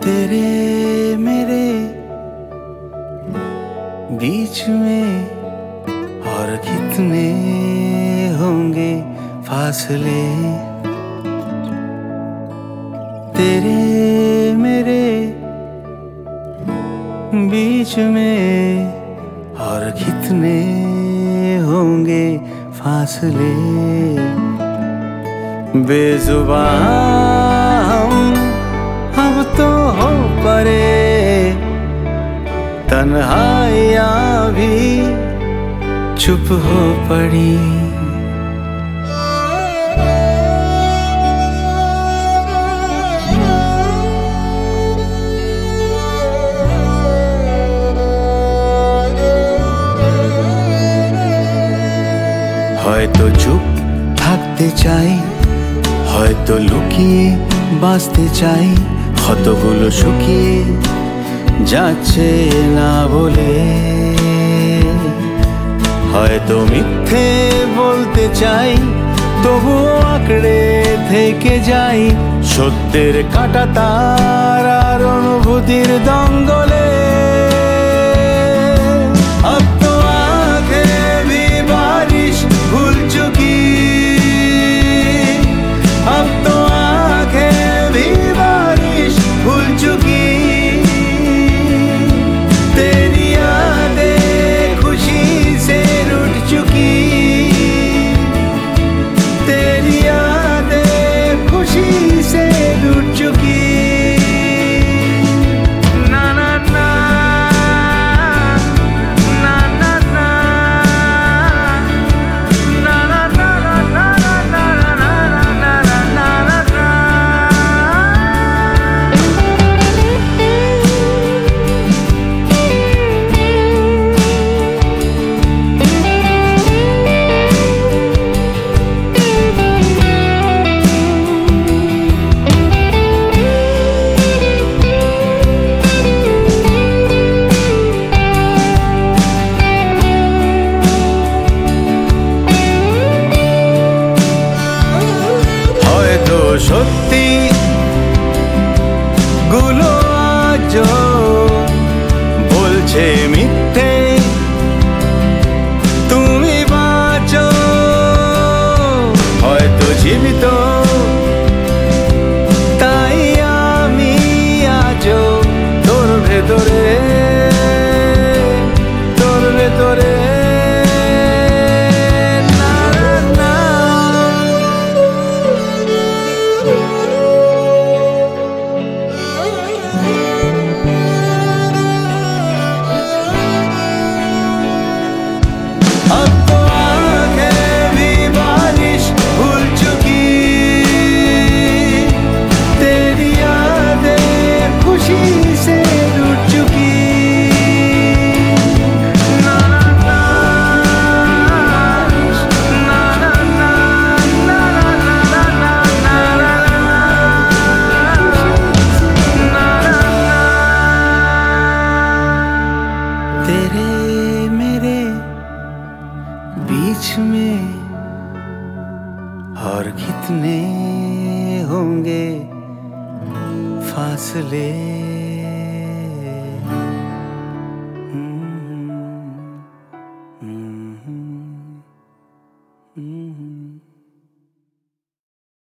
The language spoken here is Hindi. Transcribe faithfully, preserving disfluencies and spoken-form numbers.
तेरे मेरे बीच में और कितने होंगे फासले। तेरे मेरे बीच में और कितने होंगे फासले। बेजुबान हम अब तो हो परे, तन्हाइयाँ भी चुप हो पड़ी। হয়তো চুপ থাকতে চাই, হয়তো লুকিয়ে বাঁচতে চাই, ক্ষতগুলো শুকিয়ে যাচ্ছে না বলে। হয়তো মিথ্যে বলতে চাই, তবুও আঁকড়ে থেকে যাই সত্যের কাঁটা তার আর অনুভূতির দঙ্গলে। अब तो आंखें भी बारिश भूल चुकी, अब तो आंखें भी बारिश भूल चुकी। तेरी यादें खुशी से रूठ चुकी, तेरी यादें खुशी से रूठ चुकी। সত্যি গুলো আজও বলছে মিথ্যে, তুমি বাঁচো হয়তো জীবিত, তাই আমি আজও তোর ভেতরে, তোর ভেতরে। अब तो आंखें भी बारिश भूल चुकी, तेरी यादें खुशी से रूठ चुकी। ना ना ना ना ना ना ना ना ना ना। तेरे मेरे बीच में और कितने होंगे फासले। हम्म, हम्म, हम्म, हम्म।